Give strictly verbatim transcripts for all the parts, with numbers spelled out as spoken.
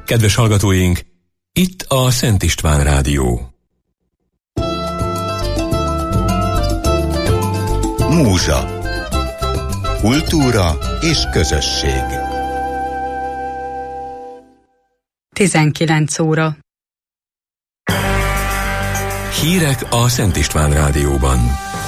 Kedves hallgatóink, itt a Szent István Rádió. Múzsa. Kultúra és közösség. tizenkilenc óra. Hírek a Szent István Rádióban.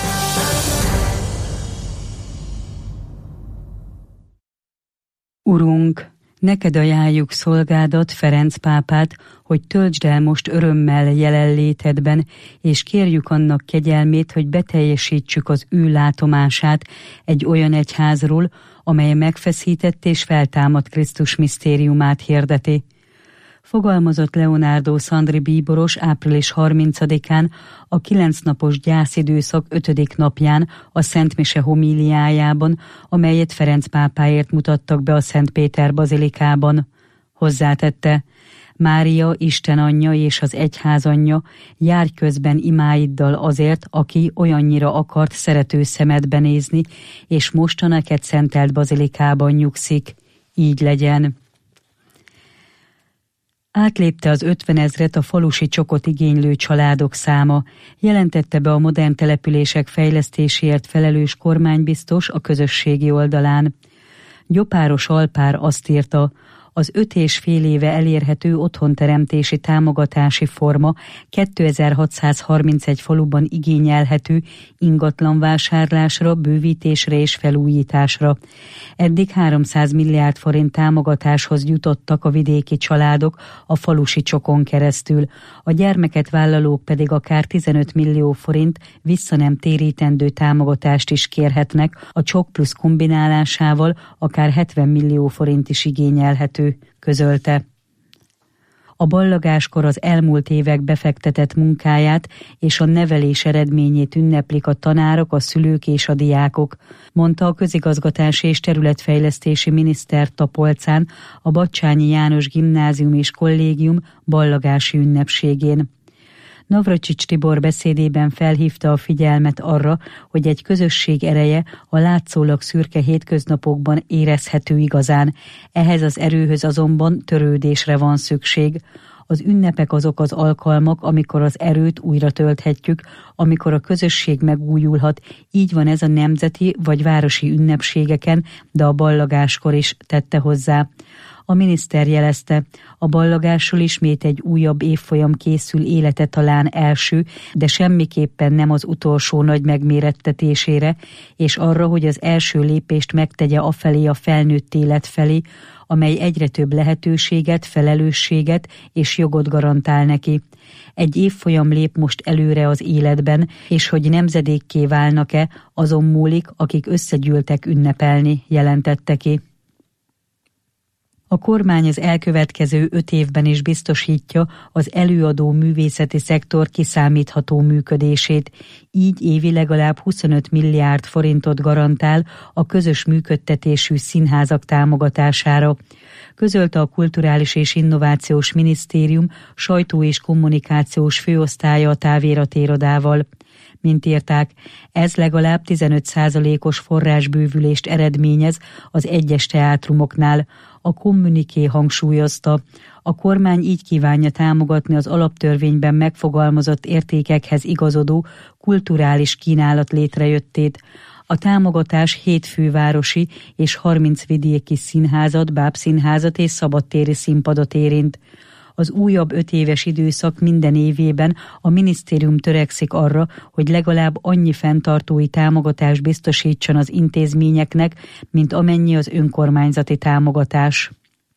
Urunk, neked ajánljuk szolgádat, Ferenc pápát, hogy töltsd el most örömmel jelenlétedben, és kérjük annak kegyelmét, hogy beteljesítsük az ő látomását egy olyan egyházról, amely megfeszített és feltámadt Krisztus misztériumát hirdeti. Fogalmazott Leonardo Szandri bíboros április harmincadikán, a kilencnapos gyászidőszak ötödik napján a Szent Mise homíliájában, amelyet Ferenc pápáért mutattak be a Szent Péter bazilikában. Hozzátette: Mária, Isten anyja és az egyház anyja, járj közben imáiddal azért, aki olyannyira akart szerető szemedbe nézni, és most a neked szentelt bazilikában nyugszik. Így legyen. Átlépte az ötvenezret a falusi csokot igénylő családok száma, jelentette be a modern települések fejlesztéséért felelős kormánybiztos a közösségi oldalán. Gyopáros Alpár azt írta: az öt és fél éve elérhető otthonteremtési támogatási forma kétezer-hatszázharmincegy faluban igényelhető ingatlanvásárlásra, bővítésre és felújításra. Eddig háromszáz milliárd forint támogatáshoz jutottak a vidéki családok a falusi csokon keresztül, a gyermeket vállalók pedig akár tizenöt millió forint vissza nem térítendő támogatást is kérhetnek, a csok plusz kombinálásával akár hetven millió forint is igényelhető, közölte. A ballagáskor az elmúlt évek befektetett munkáját és a nevelés eredményét ünneplik a tanárok, a szülők és a diákok, mondta a közigazgatási és területfejlesztési miniszter Tapolcán a Batthyány János Gimnázium és Kollégium ballagási ünnepségén. Navracsics Tibor beszédében felhívta a figyelmet arra, hogy egy közösség ereje a látszólag szürke hétköznapokban érezhető igazán, ehhez az erőhöz azonban törődésre van szükség. Az ünnepek azok az alkalmak, amikor az erőt újra tölthetjük, amikor a közösség megújulhat, így van ez a nemzeti vagy városi ünnepségeken, de a ballagáskor is, tette hozzá. A miniszter jelezte, a ballagásról ismét egy újabb évfolyam készül élete talán első, de semmiképpen nem az utolsó nagy megmérettetésére, és arra, hogy az első lépést megtegye afelé a felnőtt élet felé, amely egyre több lehetőséget, felelősséget és jogot garantál neki. Egy évfolyam lép most előre az életben, és hogy nemzedékké válnak-e, azon múlik, akik összegyűltek ünnepelni, jelentette ki. A kormány az elkövetkező öt évben is biztosítja az előadó művészeti szektor kiszámítható működését, így évi legalább huszonöt milliárd forintot garantál a közös működtetésű színházak támogatására, közölte a Kulturális és Innovációs Minisztérium sajtó- és kommunikációs főosztálya a táviratirodával. Mint írták, ez legalább tizenöt százalékos forrásbővülést eredményez az egyes teátrumoknál. A kommuniké hangsúlyozta, a kormány így kívánja támogatni az alaptörvényben megfogalmazott értékekhez igazodó kulturális kínálat létrejöttét. A támogatás hét fővárosi és harminc vidéki színházat, bábszínházat és szabadtéri színpadot érint. Az újabb öt éves időszak minden évében a minisztérium törekszik arra, hogy legalább annyi fenntartói támogatást biztosítson az intézményeknek, mint amennyi az önkormányzati támogatás.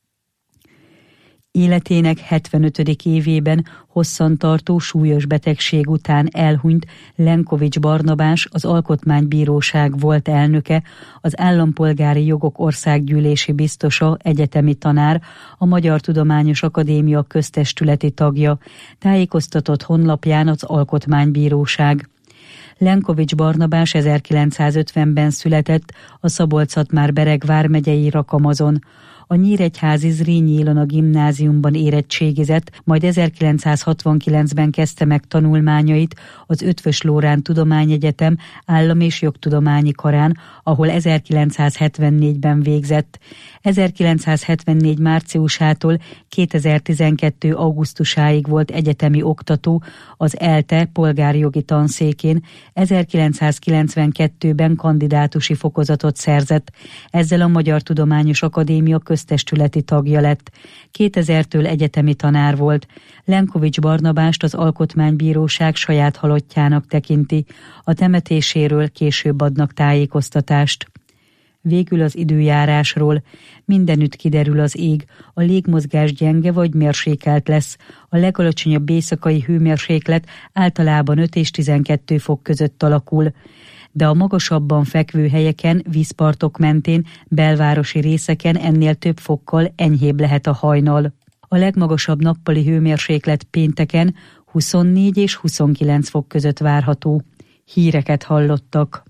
Életének hetvenötödik évében hosszantartó súlyos betegség után elhunyt Lenkovics Barnabás, az Alkotmánybíróság volt elnöke, az Állampolgári Jogok Országgyűlési biztosa, egyetemi tanár, a Magyar Tudományos Akadémia köztestületi tagja, tájékoztatott honlapján az Alkotmánybíróság. Lenkovics Barnabás ezerkilencszázötvenben született a Szabolcs-Szatmár-Bereg vármegyei Rakamazon. A nyíregyházi Zrínyi Ilona gimnáziumban érettségizett, majd ezerkilencszázhatvankilencben kezdte meg tanulmányait az Eötvös Loránd Tudományegyetem Állam- és Jogtudományi Karán, ahol ezerkilencszázhetvennégyben végzett. ezerkilencszázhetvennégy márciusától kétezer-tizenkettő augusztusáig volt egyetemi oktató az ELTE polgárjogi tanszékén, ezerkilencszázkilencvenkettőben kandidátusi fokozatot szerzett, ezzel a Magyar Tudományos Akadémia köztestületi tagja lett. kétezertől egyetemi tanár volt. Lenkovics Barnabást az Alkotmánybíróság saját halottjának tekinti. A temetéséről később adnak tájékoztatást. Végül az időjárásról. Mindenütt kiderül az ég, a légmozgás gyenge vagy mérsékelt lesz. A legalacsonyabb éjszakai hőmérséklet általában öt és tizenkettő fok között alakul, de a magasabban fekvő helyeken, vízpartok mentén, belvárosi részeken ennél több fokkal enyhébb lehet a hajnal. A legmagasabb nappali hőmérséklet pénteken huszonnégy és huszonkilenc fok között várható. Híreket hallottak.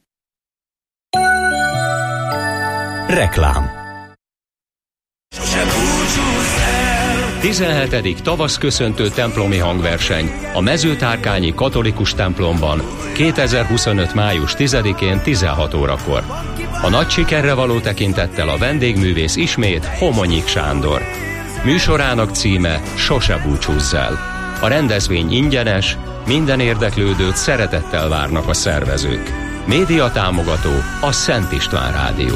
Reklám. tizenhetedik tavaszköszöntő templomi hangverseny a Mezőtárkányi Katolikus templomban kétezer-huszonöt. május tizedikén tizenhat órakor. A nagy sikerre való tekintettel a vendégművész ismét Homonyik Sándor. Műsorának címe Sose búcsúzz el. A rendezvény ingyenes, minden érdeklődőt szeretettel várnak a szervezők. Média támogató a Szent István Rádió.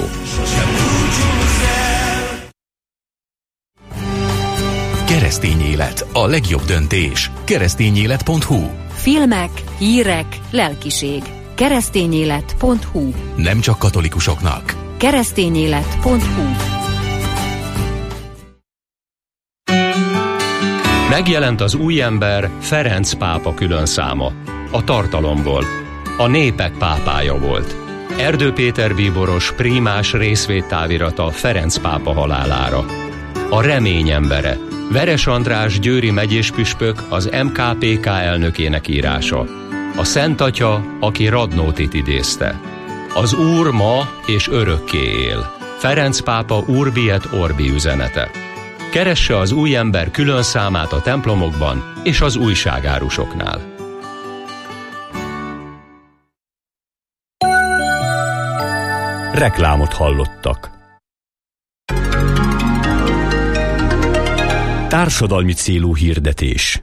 Keresztény élet, a legjobb döntés. keresztényélet pont hu. Filmek, hírek, lelkiség. keresztényélet pont hu. Nem csak katolikusoknak. keresztényélet pont hu. Megjelent az új ember Ferenc pápa különszáma. A tartalomból. A népek pápája volt. Erdő Péter bíboros prímás részvédtávirata Ferenc pápa halálára. A remény embere. Veres András győri megyéspüspök az em ká pé ká elnökének írása. A Szent Atya, aki Radnótit idézte. Az Úr ma és örökké él. Ferenc pápa Urbi et Orbi üzenete. Keresse az új ember külön számát a templomokban és az újságárusoknál. Reklámot hallottak. Társadalmi célú hirdetés.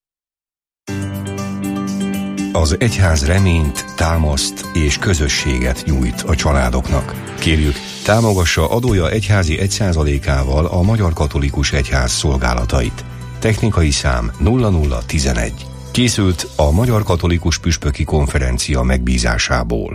Az egyház reményt, támaszt és közösséget nyújt a családoknak. Kérjük, támogassa adója egyházi egy százalékával a Magyar Katolikus Egyház szolgálatait. Technikai szám nulla nulla tizenegy. Készült a Magyar Katolikus Püspöki Konferencia megbízásából.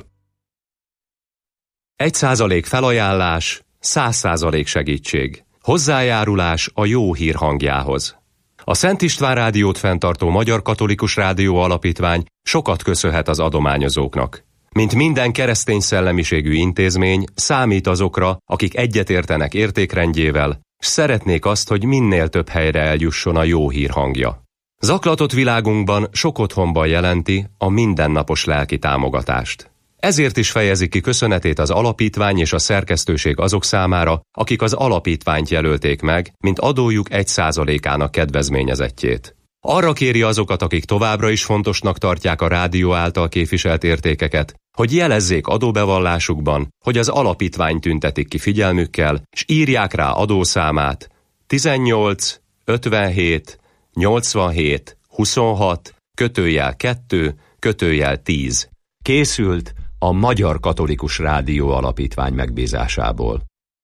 Egy százalék felajánlás, száz százalék segítség. Hozzájárulás a jó hír hangjához. A Szent István Rádiót fenntartó Magyar Katolikus Rádió Alapítvány sokat köszönhet az adományozóknak. Mint minden keresztény szellemiségű intézmény, számít azokra, akik egyetértenek értékrendjével, s szeretnék azt, hogy minél több helyre eljusson a jó hír hangja. Zaklatott világunkban sok otthonban jelenti a mindennapos lelki támogatást. Ezért is fejezi ki köszönetét az alapítvány és a szerkesztőség azok számára, akik az alapítványt jelölték meg, mint adójuk egy százalékának kedvezményezettjét. Arra kéri azokat, akik továbbra is fontosnak tartják a rádió által képviselt értékeket, hogy jelezzék adóbevallásukban, hogy az alapítvány tüntetik ki figyelmükkel, s írják rá adószámát tizennyolc ötvenhét nyolcvanhét huszonhat kötőjel kettő kötőjel tíz. Készült a Magyar Katolikus Rádió Alapítvány megbízásából.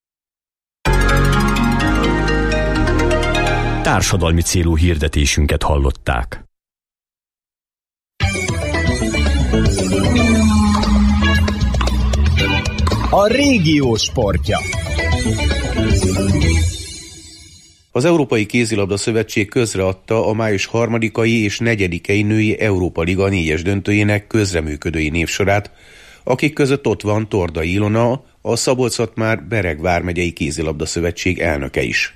Társadalmi célú hirdetésünket hallották. A régió sportja. Az Európai Kézilabda Szövetség közreadta a május harmadikai és negyedikei női Európa Liga négyes döntőjének közreműködői névsorát, akik között ott van Tordai Ilona, a Szabolcs-Szatmár Bereg vármegyei Kézilabda Szövetség elnöke is.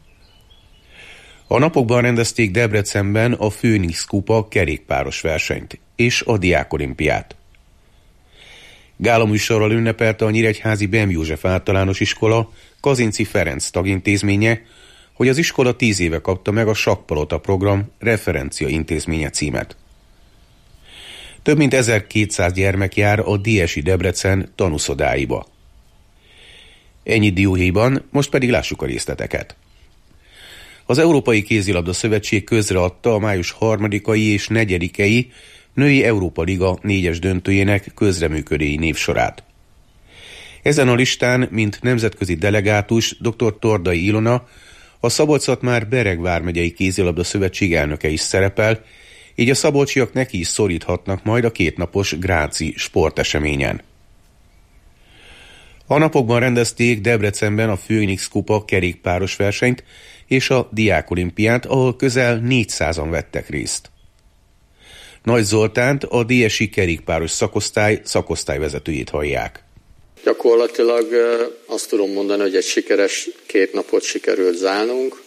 A napokban rendezték Debrecenben a Főnix Kupa kerékpáros versenyt és a Diákolimpiát. Gálaműsorral ünnepelte a nyíregyházi Bem József általános iskola Kazinczy Ferenc tagintézménye, hogy az iskola tíz éve kapta meg a Sakkpalota program referencia intézménye címet. Több mint ezerkétszáz gyermek jár a dé es i Debrecen tanúszodáiba. Ennyit dióhéjban, most pedig lássuk a részleteket. Az Európai Kézilabda Szövetség közreadta a május harmadikai és negyedikei női Európa Liga négyes döntőjének közreműködői névsorát. Ezen a listán, mint nemzetközi delegátus dr. Tordai Ilona, a Szabolcs-Szatmár Bereg vármegyei Kézilabda Szövetség elnöke is szerepel, így a szabolcsiak neki is szoríthatnak majd a kétnapos gráci sporteseményen. A napokban rendezték Debrecenben a Phoenix Kupa kerékpáros versenyt és a Diákolimpiát, ahol közel négyszázan vettek részt. Nagy Zoltánt, a dé es i kerékpáros szakosztály szakosztályvezetőjét hallják. Gyakorlatilag azt tudom mondani, hogy egy sikeres két napot sikerült zárnunk.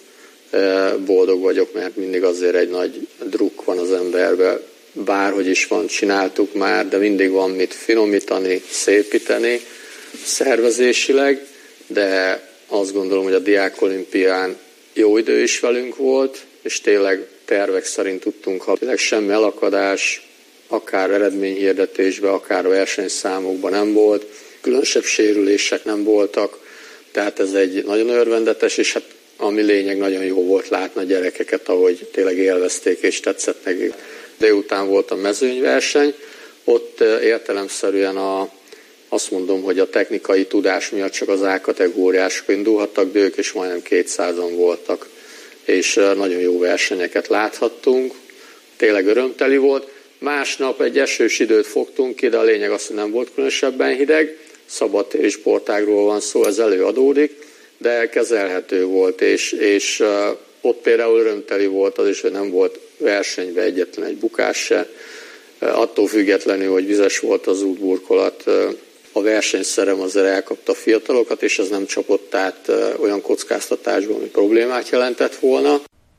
Boldog vagyok, mert mindig azért egy nagy drukk van az emberben. Bárhogy is van, csináltuk már, de mindig van mit finomítani, szépíteni szervezésileg, de azt gondolom, hogy a Diákolimpián jó idő is velünk volt, és tényleg tervek szerint tudtunk, ha tényleg semmi elakadás, akár eredményhirdetésben, akár versenyszámokban nem volt, különösebb sérülések nem voltak, tehát ez egy nagyon örvendetes, és hát ami lényeg, nagyon jó volt látni a gyerekeket, ahogy tényleg élvezték és tetszett nekik. Délután volt a mezőnyverseny, ott értelemszerűen a, azt mondom, hogy a technikai tudás miatt csak az A-kategóriások indulhattak, de ők is majdnem kétszázan voltak, és nagyon jó versenyeket láthattunk, tényleg örömteli volt. Másnap egy esős időt fogtunk ki, de a lényeg az, hogy nem volt különösebben hideg, szabadtéri sportágról van szó, ez előadódik, de kezelhető volt, és, és uh, ott például örömteli volt az is, hogy nem volt versenyben egyetlen egy bukás se. Uh, attól függetlenül, hogy vizes volt az útburkolat, uh, a versenyszerem azért elkapta a fiatalokat, és ez nem csapott át uh, olyan kockáztatásban, ami problémát jelentett volna.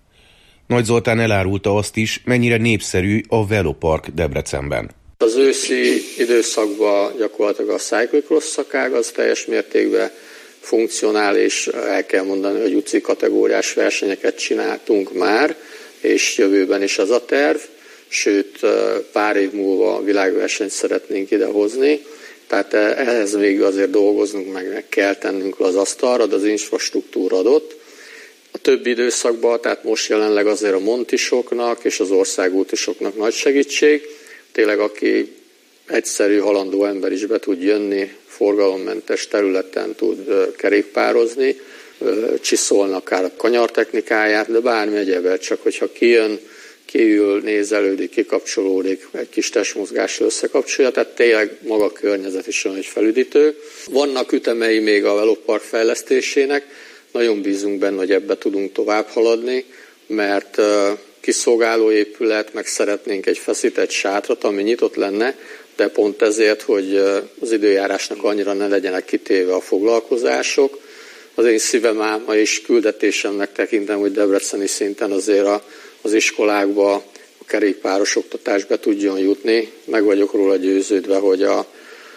Nagy Zoltán elárulta azt is, mennyire népszerű a velopark Debrecenben. Az őszi időszakban gyakorlatilag a cyclocross szakág az teljes mértékben funkcionál, és el kell mondani, hogy u cé i kategóriás versenyeket csináltunk már, és jövőben is az a terv, sőt pár év múlva világversenyt szeretnénk idehozni, tehát ehhez még azért dolgoznunk, meg, meg kell tennünk az asztalra, de az infrastruktúra adott. A többi időszakban, tehát most jelenleg azért a montisoknak és az országútisoknak nagy segítség. Tényleg aki egyszerű, halandó ember is be tud jönni, forgalommentes területen tud kerékpározni, csiszolnak akár a kanyartechnikáját, de bármi egyebet, csak hogyha kijön, kiül, nézelődik, kikapcsolódik, egy kis testmozgással összekapcsolja, tehát tényleg maga a környezet is olyan, hogy felüdítő. Vannak ütemei még a velopark fejlesztésének, nagyon bízunk benne, hogy ebbe tudunk tovább haladni, mert kiszolgáló épület, meg szeretnénk egy feszített sátrat, ami nyitott lenne, de pont ezért, hogy az időjárásnak annyira ne legyenek kitéve a foglalkozások. Az én szívem álma és küldetésemnek tekintem, hogy debreceni szinten azért a, az iskolákba a kerékpáros oktatás be tudjon jutni. Meg vagyok róla győződve, hogy, a,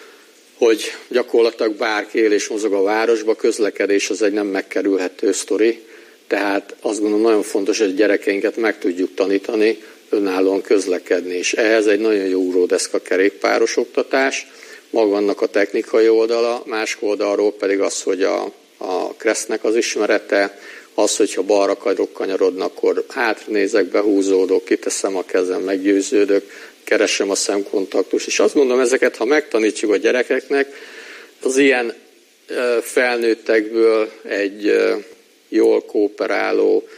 hogy gyakorlatilag bárki él és mozog a városba, közlekedés az egy nem megkerülhető sztori. Tehát azt gondolom nagyon fontos, hogy a gyerekeinket meg tudjuk tanítani, önállóan közlekedni, és ehhez egy nagyon jó ugródeszka kerékpáros oktatás, maga annak a technikai oldala, más oldalról pedig az, hogy a, a kresznek az ismerete, az, hogyha balra akarok kanyarodni, akkor hátrézek, behúzódok, kiteszem a kezem, meggyőződök, keresem a szemkontaktust, és azt gondolom, ezeket, ha megtanítjuk a gyerekeknek, az ilyen felnőttekből egy jól kooperáló,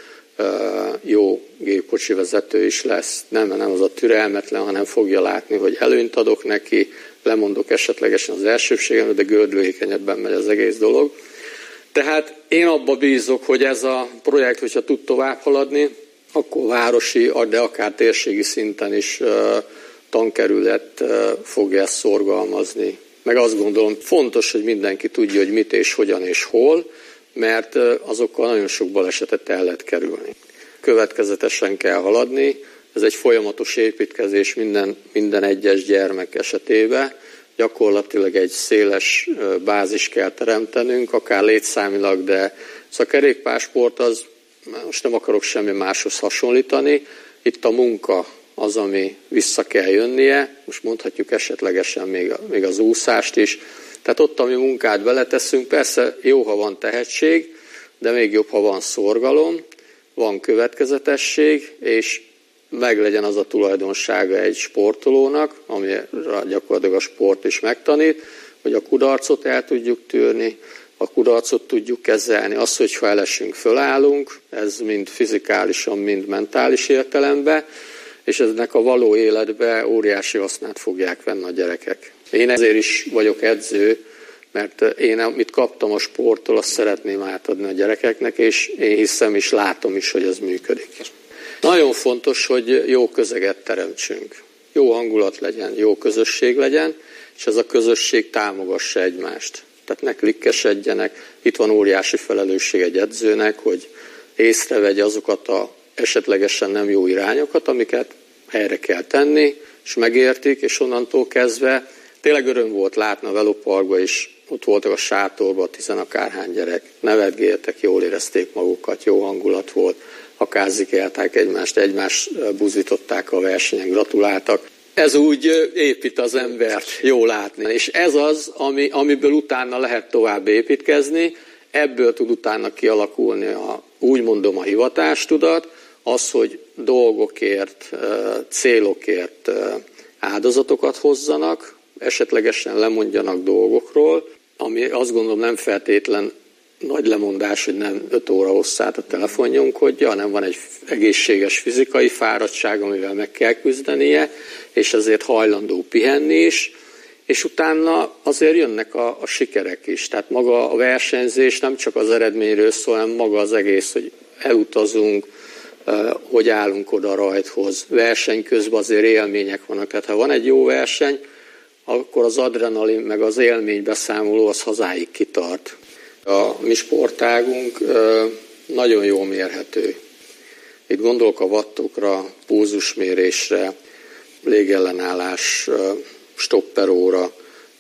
jó gépkocsi vezető is lesz. Nem, nem az a türelmetlen, hanem fogja látni, hogy előnyt adok neki, lemondok esetlegesen az elsőbségemre, de gördülékenyebben megy az egész dolog. Tehát én abba bízok, hogy ez a projekt, hogyha tud tovább haladni, akkor városi, de akár térségi szinten is tankerület fogja ezt szorgalmazni. Meg azt gondolom, fontos, hogy mindenki tudja, hogy mit és hogyan és hol, mert azokkal nagyon sok balesetet el lehet kerülni. Következetesen kell haladni, ez egy folyamatos építkezés minden, minden egyes gyermek esetében. gyakorlatilag egy széles bázis kell teremtenünk, akár létszámilag, de ez a kerékpársport az, most nem akarok semmi máshoz hasonlítani, itt a munka az, ami vissza kell jönnie, most mondhatjuk esetlegesen még, még az úszást is, tehát ott, ami munkát beleteszünk, persze jó, ha van tehetség, de még jobb, ha van szorgalom, van következetesség, és meglegyen az a tulajdonsága egy sportolónak, amire gyakorlatilag a sport is megtanít, hogy a kudarcot el tudjuk tűrni, a kudarcot tudjuk kezelni. Az, hogyha elesünk, fölállunk, ez mind fizikálisan, mind mentális értelemben, és eznek a való életbe óriási hasznát fogják venni a gyerekek. Én ezért is vagyok edző, mert én amit kaptam a sporttól, azt szeretném átadni a gyerekeknek, és én hiszem és látom is, hogy ez működik. Nagyon fontos, hogy jó közeget teremtsünk. Jó hangulat legyen, jó közösség legyen, és ez a közösség támogassa egymást. Tehát ne klikkesedjenek. Itt van óriási felelősség egy edzőnek, hogy észrevegye azokat a esetlegesen nem jó irányokat, amiket helyre kell tenni, és megértik, és onnantól kezdve tényleg öröm volt látni a Veloparkban is, ott voltak a sátorban tizenakárhány gyerek, nevetgéltek, jól érezték magukat, jó hangulat volt, akárzikelták egymást, egymást buzdították a versenyen, gratuláltak. Ez úgy épít az embert, jó látni. És ez az, ami, amiből utána lehet tovább építkezni, ebből tud utána kialakulni a, úgy mondom, a hivatástudat, az, hogy dolgokért, célokért áldozatokat hozzanak, esetlegesen lemondjanak dolgokról, ami azt gondolom nem feltétlen nagy lemondás, hogy nem öt óra hosszát a telefonnyomkodja, hanem van egy egészséges fizikai fáradtság, amivel meg kell küzdenie, és ezért hajlandó pihenni is, és utána azért jönnek a, a sikerek is. Tehát maga a versenyzés nem csak az eredményről szól, hanem maga az egész, hogy elutazunk, hogy állunk oda a rajthoz. Verseny közben azért élmények vannak. Tehát ha van egy jó verseny, akkor az adrenalin meg az élménybeszámoló az hazáig kitart. A mi sportágunk nagyon jól mérhető. Itt gondolok a wattokra, pulzusmérésre, légellenállás, stopperóra,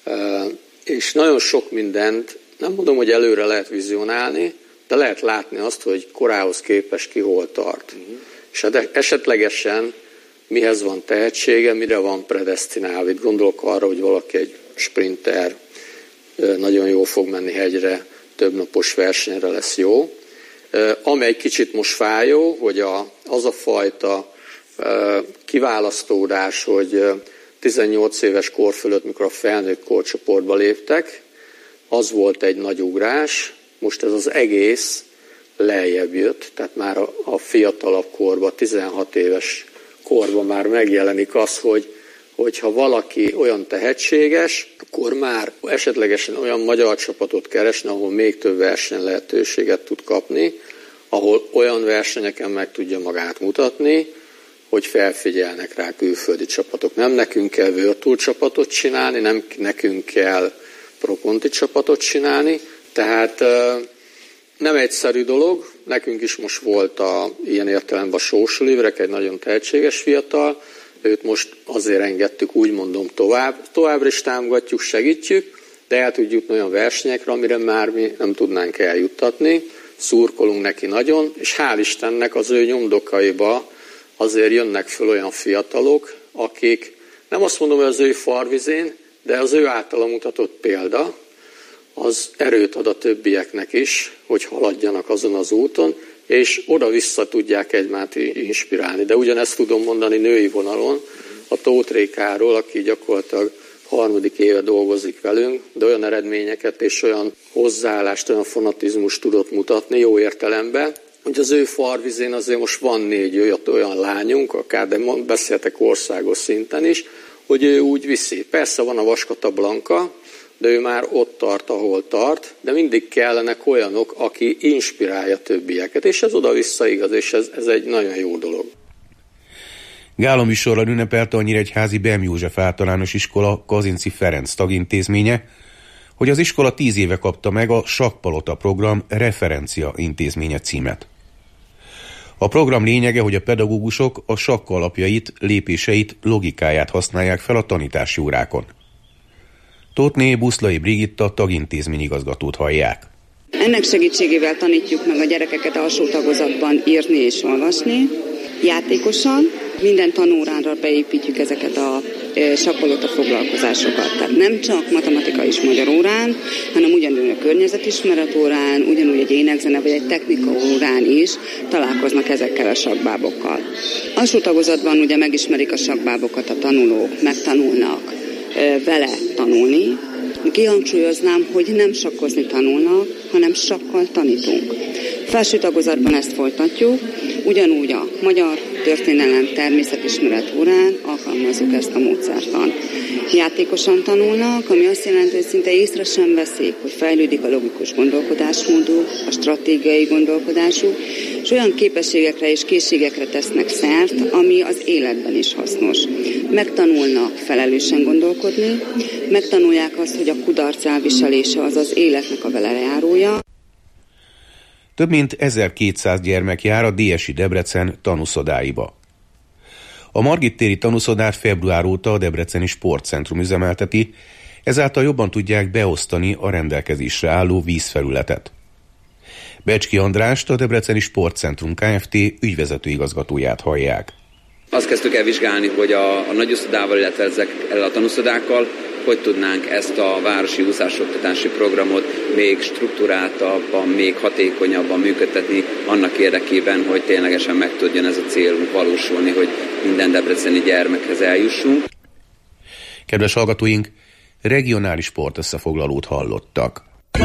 és nagyon sok mindent, nem mondom, hogy előre lehet vizionálni, de lehet látni azt, hogy korához képest ki hol tart. Uh-huh. És esetlegesen mihez van tehetsége, mire van predesztinálva. Itt gondolok arra, hogy valaki egy sprinter, nagyon jól fog menni hegyre, több napos versenyre lesz jó. Ami egy kicsit most fájó, hogy a, az a fajta kiválasztódás, hogy tizennyolc éves kor fölött, mikor a felnőtt korcsoportba léptek, az volt egy nagy ugrás, most ez az egész lejjebb jött, tehát már a, a fiatalabb korban, tizenhat éves korban már megjelenik az, hogy hogyha valaki olyan tehetséges, akkor már esetlegesen olyan magyar csapatot keresne, ahol még több verseny lehetőséget tud kapni, ahol olyan versenyeken meg tudja magát mutatni, hogy felfigyelnek rá külföldi csapatok. Nem nekünk kell World Tour csapatot csinálni, nem nekünk kell Pro-Conti csapatot csinálni, tehát nem egyszerű dolog, nekünk is most volt a, ilyen értelemben a Sós Oliverek, egy nagyon tehetséges fiatal, őt most azért engedtük, úgy mondom, tovább. Továbbra is támogatjuk, segítjük, de el tud jutni olyan versenyekre, amire már mi nem tudnánk eljuttatni. Szurkolunk neki nagyon, és hál' Istennek az ő nyomdokaiba azért jönnek föl olyan fiatalok, akik nem azt mondom, hogy az ő farvizén, de az ő általa mutatott példa, az erőt ad a többieknek is, hogy haladjanak azon az úton, és oda-vissza tudják egymást inspirálni. De ugyanezt tudom mondani női vonalon, a Tóth Rékáról, aki gyakorlatilag harmadik éve dolgozik velünk, de olyan eredményeket és olyan hozzáállást, olyan fanatizmust tudott mutatni jó értelemben, hogy az ő farvizén azért most van négy olyan lányunk, akár de beszéltek országos szinten is, hogy ő úgy viszi. Persze van a Vaskata Blanka, de ő már ott tart, ahol tart, de mindig kellenek olyanok, aki inspirálja többieket, és ez oda-vissza igaz, és ez, ez egy nagyon jó dolog. Gála műsorral ünnepelte a Nyíregyházi Bem József Általános Iskola Kazinczy Ferenc tagintézménye, hogy az iskola tíz éve kapta meg a Sakkpalota program referencia intézménye címet. A program lényege, hogy a pedagógusok a sakk alapjait, lépéseit, logikáját használják fel a tanítási órákon. Tóthné Buszlai Brigitta tagintézményigazgatót hallják. Ennek segítségével tanítjuk meg a gyerekeket alsó tagozatban írni és olvasni, játékosan. Minden tanóránra beépítjük ezeket a sappalota foglalkozásokat. Tehát nem csak matematika és magyar órán, hanem ugyanúgy a környezetismeret órán, ugyanúgy egy énekzene vagy egy technika órán is találkoznak ezekkel a sakkbábokkal. Alsó tagozatban ugye megismerik a sakkbábokat a tanulók, megtanulnak vele tanulni. Kihangsúlyoznám, hogy nem sakkozni tanulnak, hanem sakkal tanítunk. Felső tagozatban ezt folytatjuk, ugyanúgy a magyar történelem természetismeret órán alkalmazzuk ezt a módszertant. Játékosan tanulnak, ami azt jelenti, hogy szinte észre sem veszik, hogy fejlődik a logikus gondolkodásmóduk, a stratégiai gondolkodásuk, és olyan képességekre és készségekre tesznek szert, ami az életben is hasznos. Megtanulnak felelősen gondolkodni, megtanulják azt, hogy a kudarc elviselése az az életnek a velejárója. Több mint ezerkétszáz gyermek jár a dé es i Debrecen tanúszodáiba. A Margit téri tanúszodát február óta a Debreceni Sportcentrum üzemelteti, ezáltal jobban tudják beosztani a rendelkezésre álló vízfelületet. Becski Andrást, a Debreceni Sportcentrum Kft. Ügyvezető igazgatóját hallják. Azt kezdtük el vizsgálni, hogy a, a nagyoszodával, illetve ezekkel a tanúszodákkal hogy tudnánk ezt a városi úszásoktatási programot még struktúráltabban, még hatékonyabban működtetni annak érdekében, hogy ténylegesen meg tudjon ez a célunk valósulni, hogy minden debreceni gyermekhez eljussunk. Kedves hallgatóink, regionális sportösszefoglalót hallottak.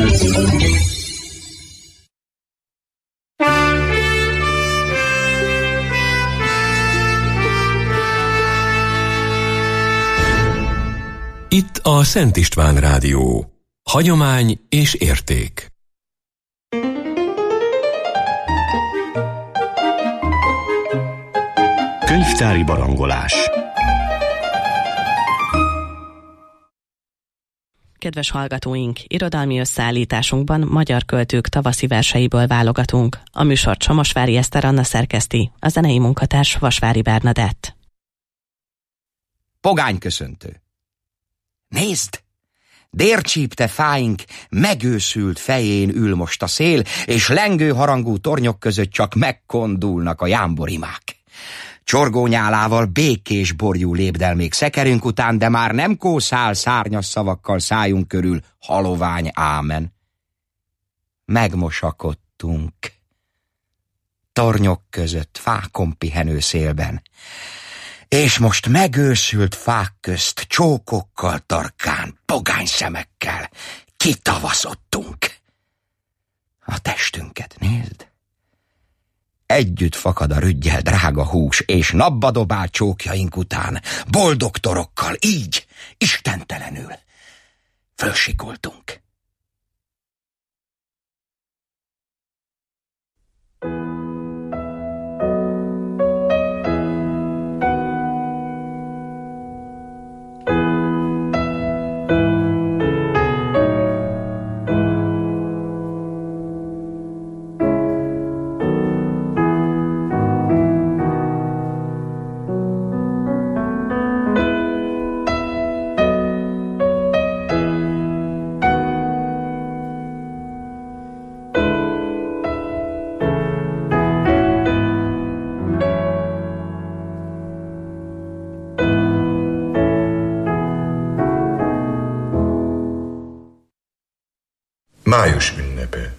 Itt a Szent István Rádió. Hagyomány és érték. Könyvtári barangolás. Kedves hallgatóink, irodalmi összeállításunkban magyar költők tavaszi verseiből válogatunk. A műsort Samosvári Eszter Anna szerkeszti, a zenei munkatárs Vasvári Bernadett. Pogányköszöntő. Nézd! Dércsípte fáink megőszült fején ül most a szél, és lengő harangú tornyok között csak megkondulnak a jámborimák. Csorgónyálával békés borjú lépdelmék szekerünk után, de már nem kószál szárnyas szavakkal szájunk körül halovány ámen. Megmosakodtunk. Tornyok között, fákon pihenő szélben. És most megőszült fák közt, csókokkal tarkán, pogány szemekkel kitavaszodtunk. A testünket nézd. Együtt fakad a rüggyel drága hús, és napba dobált csókjaink után, boldog torokkal, így, istentelenül fölsikoltunk. Május ünnepe.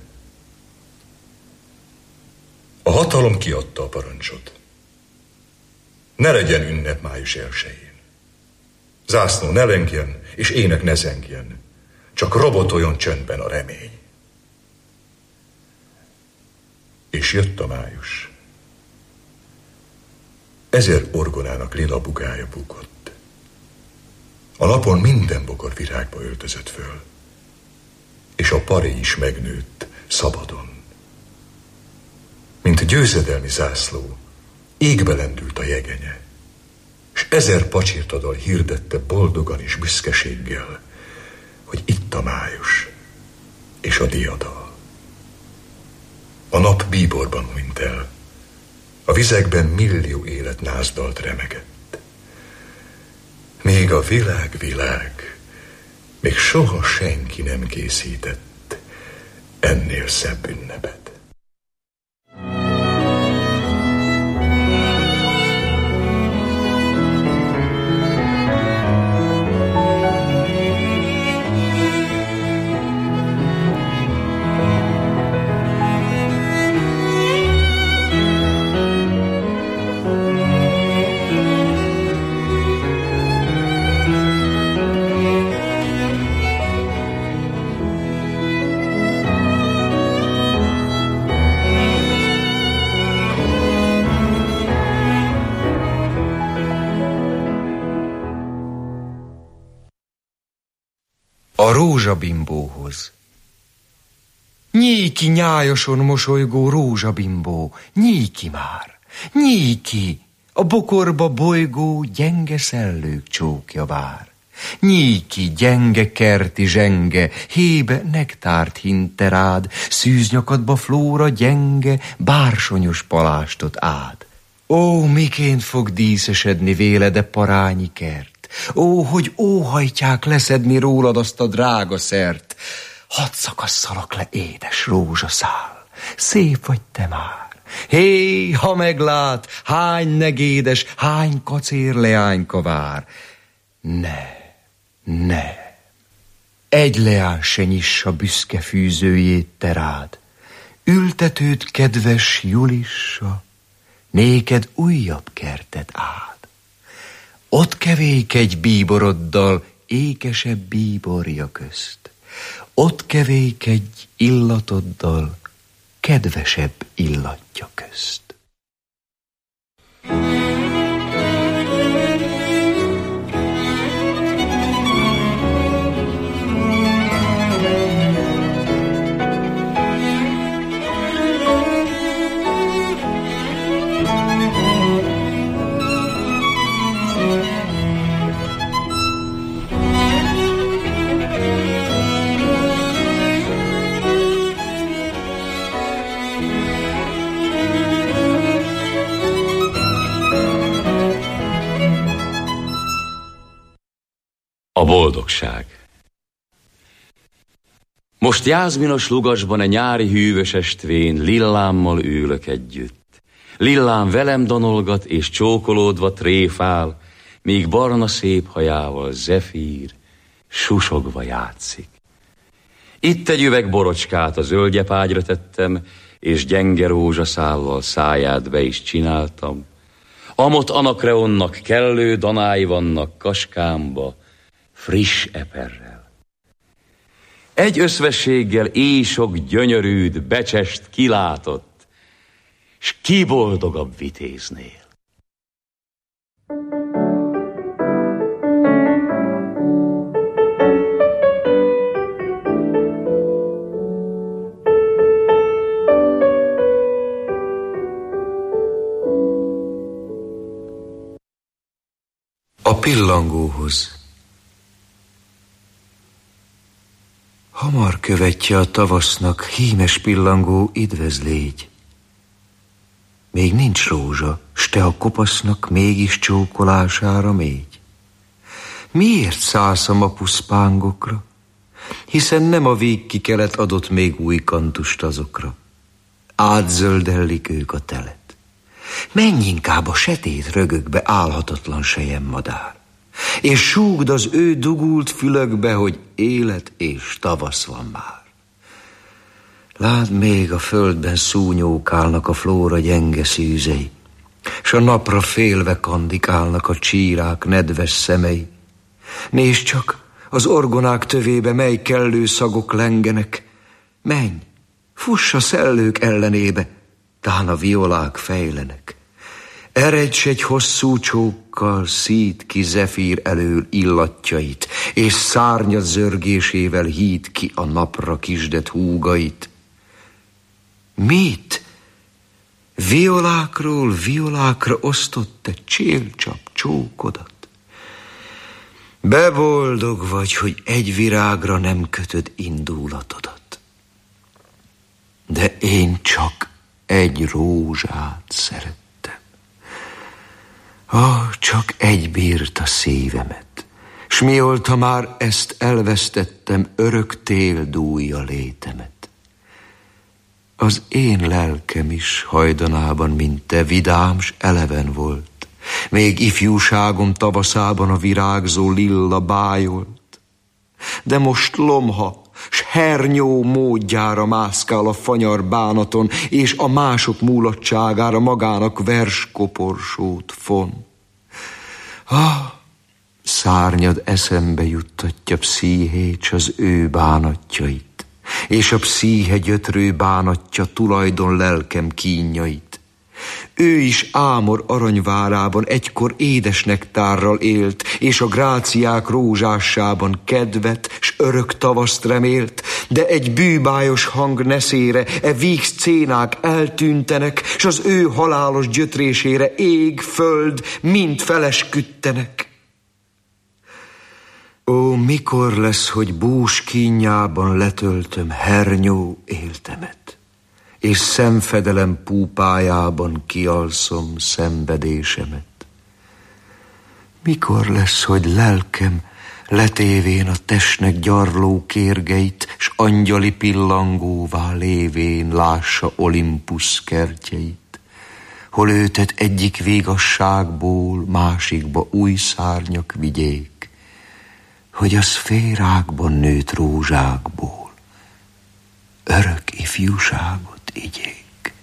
A hatalom kiadta a parancsot. Ne legyen ünnep május elsején. Zászló ne lengjen, és ének ne zengjen. Csak robotoljon csöndben a remény. És jött a május. Ezer orgonának lila bugája bukott. A napon minden bokor virágba öltözött föl. És a paré is megnőtt szabadon. Mint győzedelmi zászló, égbe lendült a jegenye, és ezer pacsirtadal hirdette boldogan és büszkeséggel, hogy itt a május és a diadal. A nap bíborban hunyt el, a vizekben millió élet názdalt remegett. Még a világ világ, még soha senki nem készített ennél szebb ünnepet. A rózsabimbóhoz. Nyíj ki nyájason mosolygó rózsabimbó, nyíj ki már, nyíj ki, a bokorba bolygó gyenge szellők csókja vár. Nyíj ki, gyenge kerti zsenge, hébe nektárt hinte rád, szűznyakadba flóra gyenge, bársonyos palástot ád. Ó, miként fog díszesedni véled e parányi kert? Ó, hogy óhajtják leszedni rólad azt a drága szert. Hadd szakasszalak le, édes rózsaszál, szép vagy te már. Hé, ha meglát, hány negédes, hány kacér leányka vár. Ne, ne, egy leány se nyissa büszke fűzőjét te rád. Ültetőd, kedves Julissa, néked újabb kertet ád. Ott kevékedj bíboroddal ékesebb bíborja közt. Ott kevékedj illatoddal kedvesebb illatja közt. A boldogság. Most jázminos lugasban egy nyári hűvös estvén Lillámmal ülök együtt. Lillám velem danolgat és csókolódva tréfál, míg barna szép hajával Zefír susogva játszik. Itt egy üveg borocskát a zöldgyepágyra tettem, és gyenge rózsaszállal száját be is csináltam. Amott Anakreonnak kellő danái vannak Kaskámba, friss eperrel. Egy összvességgel éj sok gyönyörűd becsest kilátott, s ki boldogabb vitéznél. A pillangóhoz. Hamar követje a tavasznak, hímes pillangó, idvez légy. Még nincs rózsa, s te a kopasznak mégis csókolására mégy. Miért szállsz a mapuszpángokra? Hiszen nem a végkikelet adott még új kantust azokra. Átzöldellik ők a telet. Menj inkább a setét rögökbe, álhatatlan selyemmadár, és súgd az ő dugult fülökbe, hogy élet és tavasz van már. Lásd, még a földben szúnyókálnak a flóra gyenge szűzei, s a napra félve kandikálnak a csírák nedves szemei. Nézd csak, az orgonák tövébe mely kellő szagok lengenek. Menj, fuss a szellők ellenébe, tán a violák fejlenek. Eredj egy hosszú csókkal, szíd ki Zefír elől illatjait, és szárnyad zörgésével híd ki a napra kisdet húgait. Mit? Violákról violákra osztott te csélcsap csókodat? Beboldog vagy, hogy egy virágra nem kötöd indulatodat. De én csak egy rózsát szerettem. Ah, csak egy bírta szívemet, s s mióta már ezt elvesztettem, örök tél dúlja létemet. Az én lelkem is hajdanában, mint te, vidám s eleven volt. Még ifjúságom tavaszában a virágzó lilla bájolt. De most lomha s hernyó módjára mászkál a fanyar bánaton, és a mások múlatságára magának verskoporsót fon. Ah, szárnyad eszembe juttatja pszíhét s az ő bánatjait, és a pszíhe gyötrő bánatja tulajdon lelkem kínjait. Ő is Ámor aranyvárában egykor édes nektárral élt, és a gráciák rózsássában kedvet s örök tavaszt remélt, de egy bűbájos hang neszére e víg szcénák eltűntenek, s az ő halálos gyötrésére ég, föld mind felesküdtenek. Ó, mikor lesz, hogy bús kínjában letöltöm hernyó éltemet, és szemfedelem púpájában kialszom szenvedésemet? Mikor lesz, hogy lelkem letévén a testnek gyarló kérgeit, s angyali pillangóvá lévén lássa Olimpusz kertjeit, hol őtet egyik végasságból másikba új szárnyak vigyék, hogy a szférákban nőtt rózsákból örök ifjúságot igyék.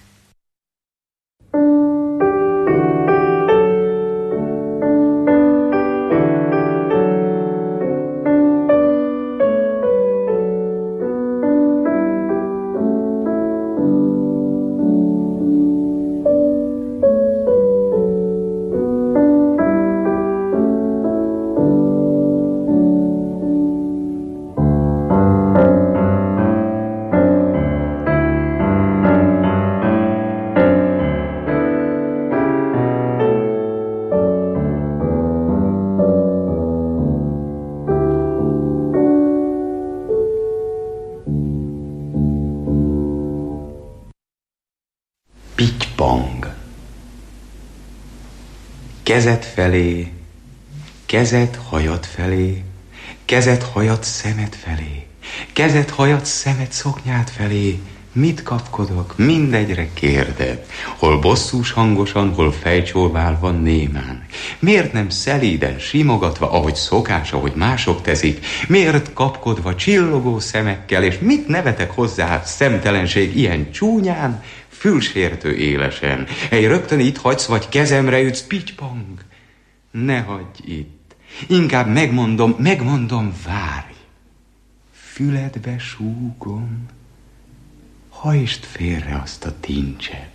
Kezed felé, kezed hajad felé, kezed hajad szemed felé, kezed hajad szemed szoknyád felé, mit kapkodok, mindegyre kérded, hol bosszús hangosan, hol fejcsóválva némán. Miért nem szelíden, simogatva, ahogy szokás, ahogy mások teszik, miért kapkodva csillogó szemekkel, és mit nevetek hozzá szemtelenség ilyen csúnyán, fülsértő élesen. Egy rögtön itt hagysz, vagy kezemre ütsz, pitypong. Ne hagyj itt. Inkább megmondom, megmondom, várj. Füledbe súgom, hajtsd félre azt a tincset.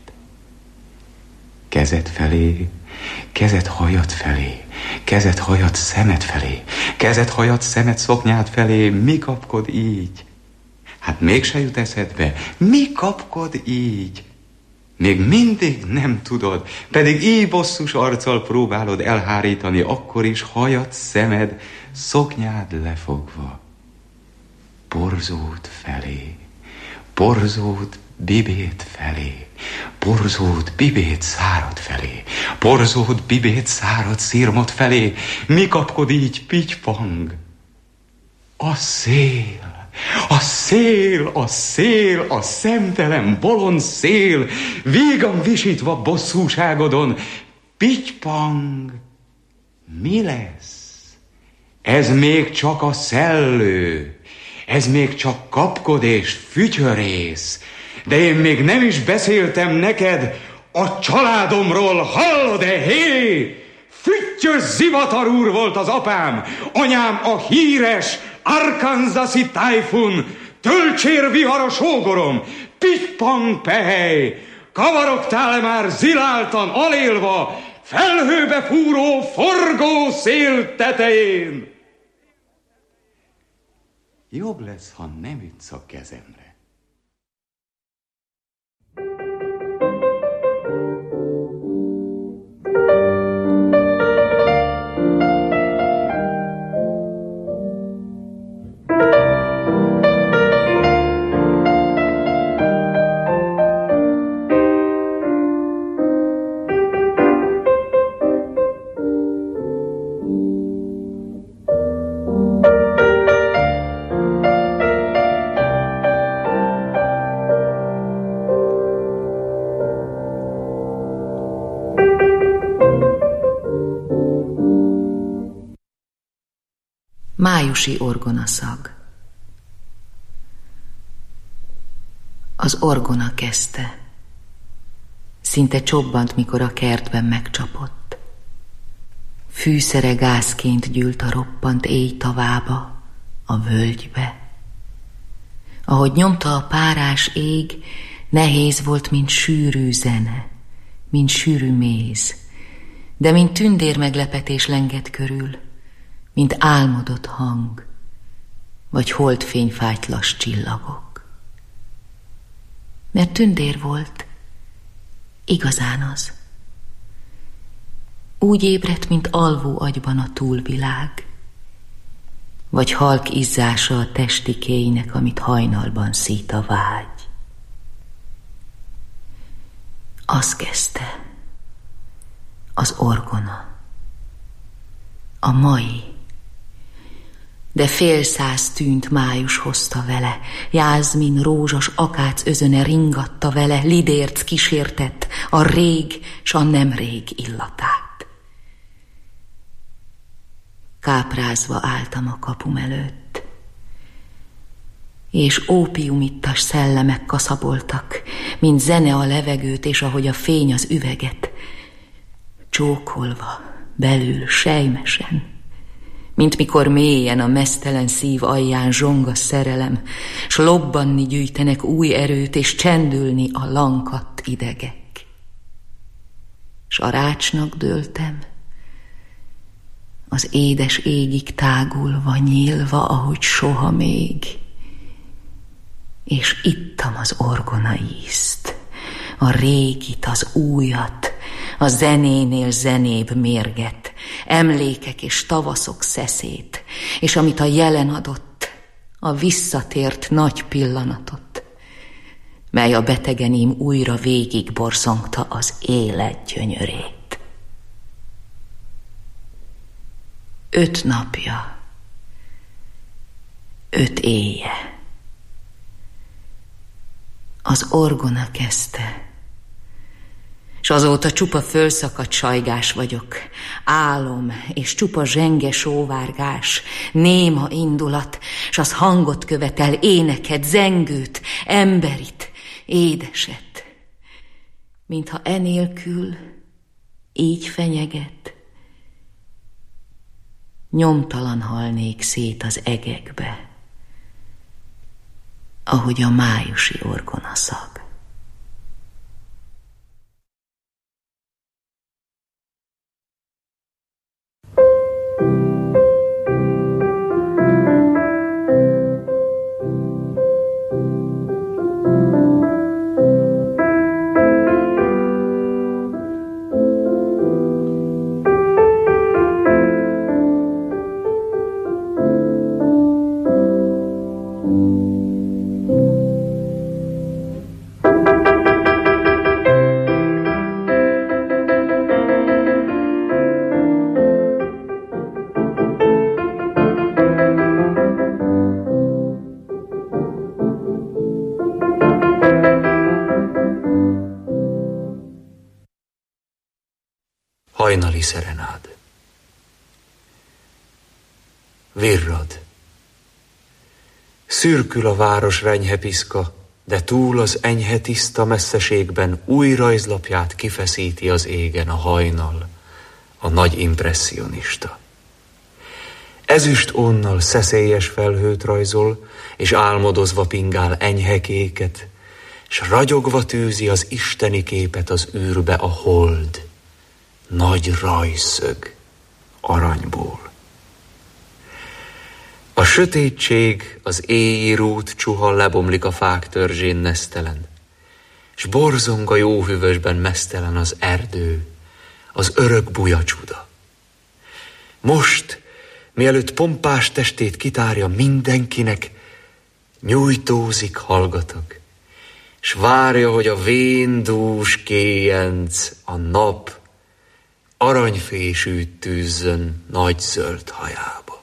Kezed felé, kezed hajad felé, kezed hajad szemed felé, kezed hajad szemed szoknyád felé, mi kapkod így? Hát mégse jut eszedbe, mi kapkod így? Még mindig nem tudod, pedig így bosszus arccal próbálod elhárítani, akkor is hajad szemed, szoknyád lefogva. Porzód felé, porzód bibét felé, porzód bibét szárad felé, porzód bibét szárad szirmot felé, mi kapkod így, pitypang? A szél! A szél, a szél, a szemtelen, bolond szél, vígan visítva bosszúságodon, pitypang, mi lesz? Ez még csak a szellő, ez még csak kapkod és fütyörész, de én még nem is beszéltem neked a családomról, hallod-e, hé? Füttyös Zivatar úr volt az apám, anyám a híres Arkansasi tájfun, tölcsérvihar sógorom, pitypang pehely, kavarogtál már ziláltan alélva, felhőbe fúró forgó szél tetején. Jobb lesz, ha nem ütsz a kezemre. Májusi orgonaszag. Az orgona kezdte. Szinte csobbant, mikor a kertben megcsapott. Fűszere gázként gyűlt a roppant éjtavába, a völgybe. Ahogy nyomta a párás ég, nehéz volt, mint sűrű zene, mint sűrű méz, de mint tündér meglepetés lengett körül, mint álmodott hang, vagy holdfényfájtlas csillagok. Mert tündér volt, igazán az. Úgy ébredt, mint alvó agyban a túlvilág, vagy halk izzása a testikéinek, amit hajnalban szít a vágy. Az kezdte, az orgona, a mai, de fél száz tűnt május hozta vele, jázmin rózsas akác özöne ringatta vele, lidérc kísértett a rég s a nem rég illatát. Káprázva álltam a kapum előtt, és ópiumittas szellemek kaszaboltak, mint zene a levegőt, és ahogy a fény az üveget, csókolva, belül sejmesen, mint mikor mélyen a meztelen szív alján zsong a szerelem, s lobbanni gyűjtenek új erőt, és csendülni a lankadt idegek. S a rácsnak dőltem, az édes égig tágulva, nyílva, ahogy soha még, és ittam az orgona ízt, a régit, az újat, a zenénél zenébb mérget, emlékek és tavaszok szeszét, és amit a jelen adott, a visszatért nagy pillanatot, mely a betegeném újra végig borzongta az élet gyönyörét. Öt napja, öt éje, az orgona kezdte, s azóta csupa fölszakadt sajgás vagyok, álom és csupa zsenge sóvárgás, néma indulat, s az hangot követel, éneket, zengőt, emberit, édeset, mintha enélkül így fenyeget, nyomtalan halnék szét az egekbe, ahogy a májusi orgonaszag. Hajnali szerenád. Virrad. Szürkül a város renyhepiszka, de túl az enyhe tiszta messzeségben új rajzlapját kifeszíti az égen a hajnal, a nagy impresszionista. Ezüst onnal szeszélyes felhőt rajzol, és álmodozva pingál enyhe kéket, s ragyogva tűzi az isteni képet az űrbe a hold, nagy rajszög aranyból. A sötétség az éji rút csuha lebomlik a fák törzsén nesztelen, s borzong a jóhűvösben meztelen az erdő, az örök bujacsuda. Most, mielőtt pompás testét kitárja mindenkinek, nyújtózik hallgatok, s várja, hogy a véndús kéjenc, a nap aranyfésűt tűzzön nagy zöld hajába.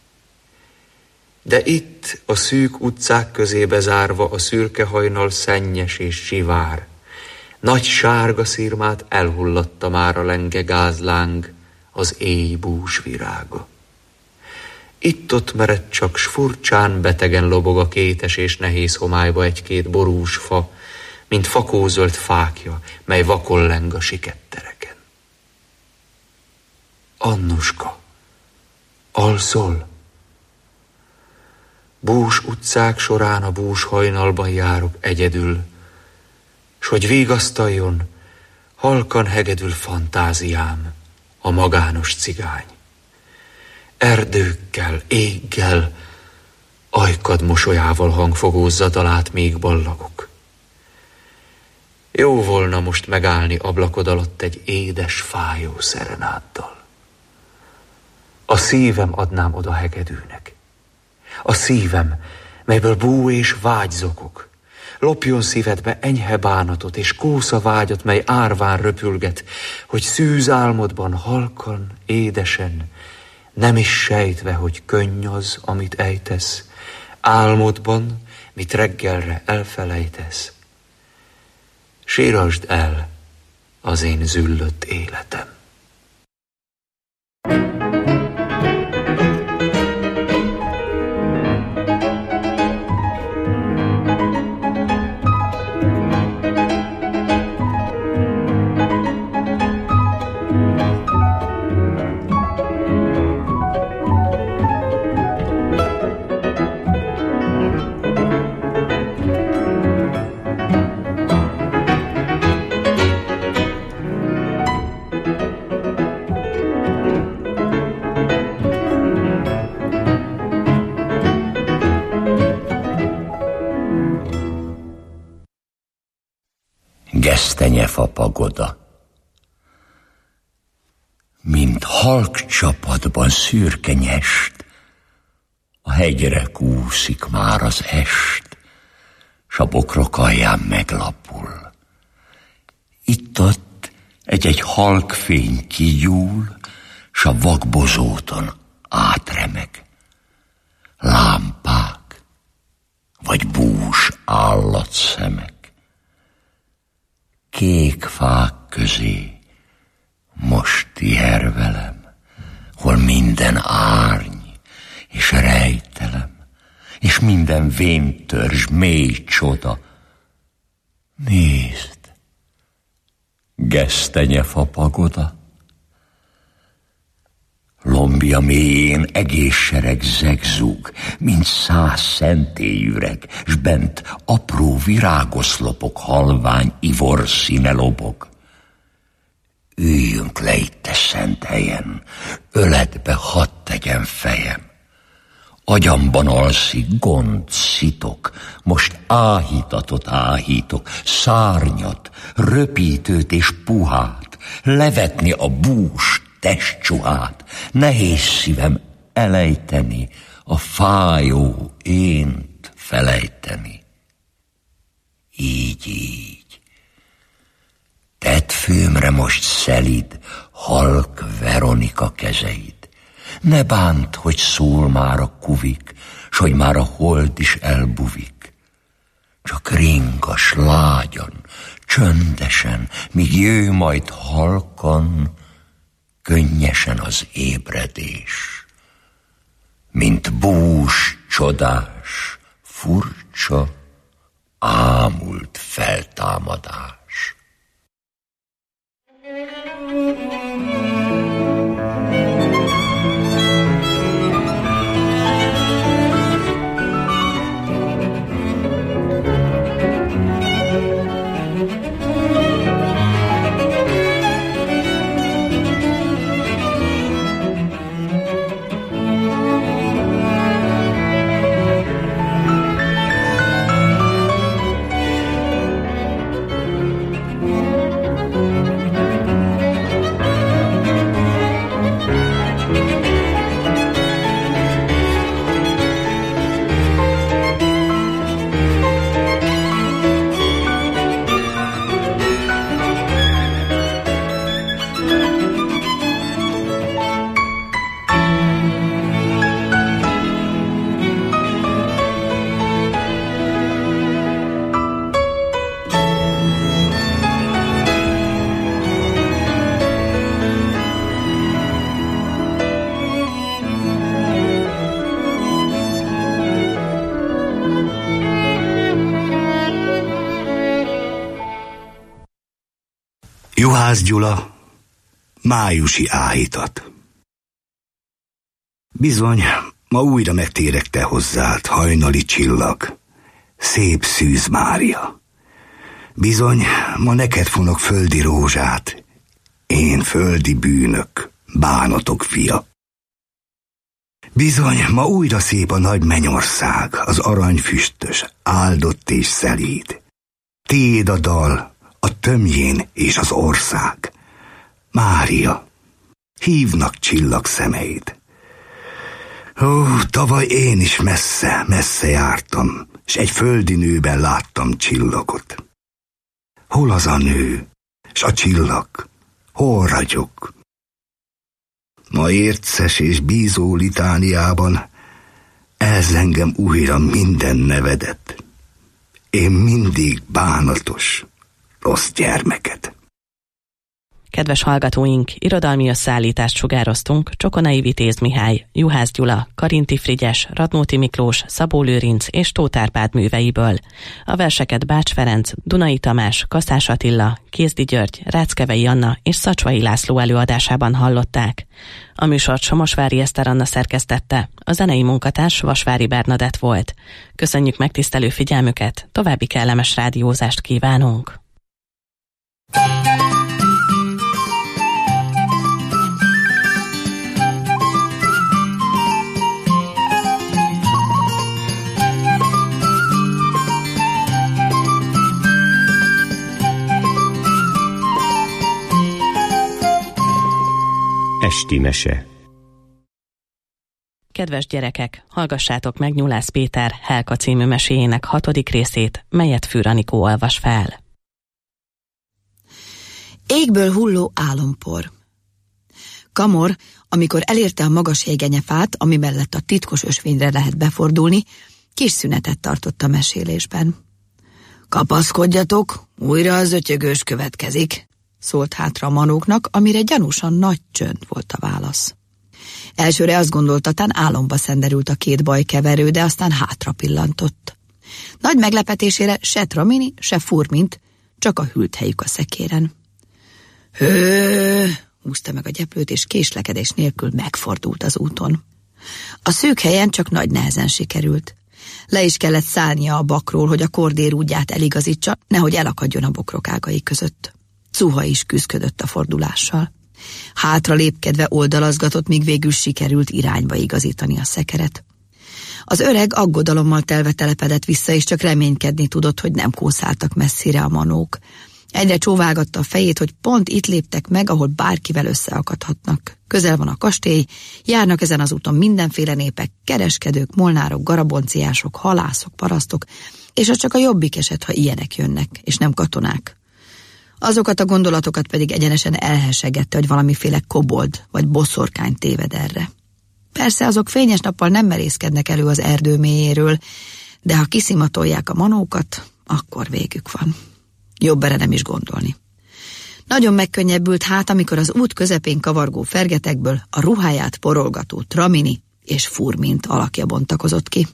De itt, a szűk utcák közébe zárva, a szürke hajnal szennyes és sivár, nagy sárga szirmát elhullatta már a lenge gázláng, az éj bús virága. Itt-ott mered csak, s furcsán betegen lobog a kétes és nehéz homályba egy-két borús fa, mint fakózöld fákja, mely vakon leng a sikettereken. Annuska, alszol? Bús utcák során a bús hajnalban járok egyedül, s hogy vigasztaljon, halkan hegedül fantáziám, a magános cigány. Erdőkkel, éggel, ajkad mosolyával hangfogózza dalát még ballagok. Jó volna most megállni ablakod alatt egy édes, fájó szerenáddal. A szívem adnám oda hegedűnek. A szívem, melyből bú és vágy zokog. Lopjon szívedbe enyhe bánatot és kósza vágyat, mely árván röpülget, hogy szűz álmodban halkan, édesen, nem is sejtve, hogy könny az, amit ejtesz, álmodban, mit reggelre elfelejtesz. Sírasd el az én züllött életem. Gesztenyefa pagoda. Mint halk csapatban szürke nyest, a hegyre kúszik már az est, s a bokrok alján meglapul. Itt-ott egy-egy halk fény kigyúl, s a vakbozóton átremeg. Lámpák, vagy bús állatszemek. Kék fák közé most tiher velem, hol minden árny és rejtelem, és minden véntörzs mély csoda. Nézd, gesztenyefa pagoda, lombja mélyén egész sereg zegzúg, mint száz szentélyüreg, s bent apró virágoszlopok halvány ivor színe lobog. Üljünk le itt a szent helyen, öletbe hadd tegyen fejem. Agyamban alszik gond, szitok, most áhítatot áhítok, szárnyat, röpítőt és puhát, levetni a bús testcsuhát, nehéz szívem elejteni, a fájó ént felejteni. Így, így. Tedd főmre most szelid, halk Veronika kezeid. Ne bánt, hogy szól már a kuvik, s hogy már a hold is elbuvik. Csak ringas, lágyan, csöndesen, míg jöjj majd halkan, könnyesen az ébredés, mint bús csodás, furcsa, ámult feltámadás. Juhász Gyula, májusi áhítat. Bizony, ma újra megtérek te hozzád, hajnali csillag, szép Szűz Mária. Bizony, ma neked fonok földi rózsát, én földi bűnök, bánatok fia. Bizony, ma újra szép a nagy mennyország, az aranyfüstös, áldott és szelíd. Tiéd a dal, a tömjén és az ország. Mária, hívnak csillag szemeid. Ó, tavaly én is messze, messze jártam, s egy földi nőben láttam csillagot. Hol az a nő, s a csillag, hol ragyog? Ma érces és bízó litániában elz engem újra minden nevedet. Én mindig bánatos, rossz gyermeket. Kedves hallgatóink, irodalmi összeállítást sugároztunk Csokonai Vitéz Mihály, Juhász Gyula, Karinti Frigyes, Radnóti Miklós, Szabó Lőrinc és Tóth Árpád műveiből. A verseket Bács Ferenc, Dunai Tamás, Kaszás Attila, Kézdi György, Ráckevei Anna és Szacsvai László előadásában hallották. A műsort Somosvári Eszter Anna szerkesztette, a zenei munkatárs Vasvári Bernadett volt. Köszönjük megtisztelő figyelmüket, további kellemes rádiózást kívánunk! Esti mese. Kedves gyerekek, hallgassátok meg Nyulász Péter Helka című meséjének hatodik részét, melyet Fűr Anikó olvas fel. Égből hulló álompor. Kamor, amikor elérte a magas jégenyefát, ami mellett a titkos ösvényre lehet befordulni, kis szünetet tartott a mesélésben. Kapaszkodjatok, újra az ötyögős következik, szólt hátra a manóknak, amire gyanúsan nagy csönd volt a válasz. Elsőre azt gondolta, tán álomba szenderült a két bajkeverő, de aztán hátra pillantott. Nagy meglepetésére se Tramini, se Furmint, csak a hűlt helyük a szekéren. Hő, húzta meg a gyeplőt, és késlekedés nélkül megfordult az úton. A szűk helyen csak nagy nehezen sikerült. Le is kellett szállnia a bakról, hogy a kordér útját eligazítsa, nehogy elakadjon a bokrok ágai között. Cuha is küszködött a fordulással. Hátra lépkedve oldalazgatott, míg végül sikerült irányba igazítani a szekeret. Az öreg aggodalommal telve telepedett vissza, és csak reménykedni tudott, hogy nem kószáltak messzire a manók. Egyre csóválgatta a fejét, hogy pont itt léptek meg, ahol bárkivel összeakadhatnak. Közel van a kastély, járnak ezen az úton mindenféle népek, kereskedők, molnárok, garabonciások, halászok, parasztok, és az csak a jobbik eset, ha ilyenek jönnek, és nem katonák. Azokat a gondolatokat pedig egyenesen elhesegette, hogy valamiféle kobold vagy boszorkány téved erre. Persze azok fényes nappal nem merészkednek elő az erdő mélyéről, de ha kiszimatolják a manókat, akkor végük van. Jobb erre nem is gondolni. Nagyon megkönnyebbült hát, amikor az út közepén kavargó fergetekből a ruháját porolgató Tramini és Furmint alakja bontakozott ki.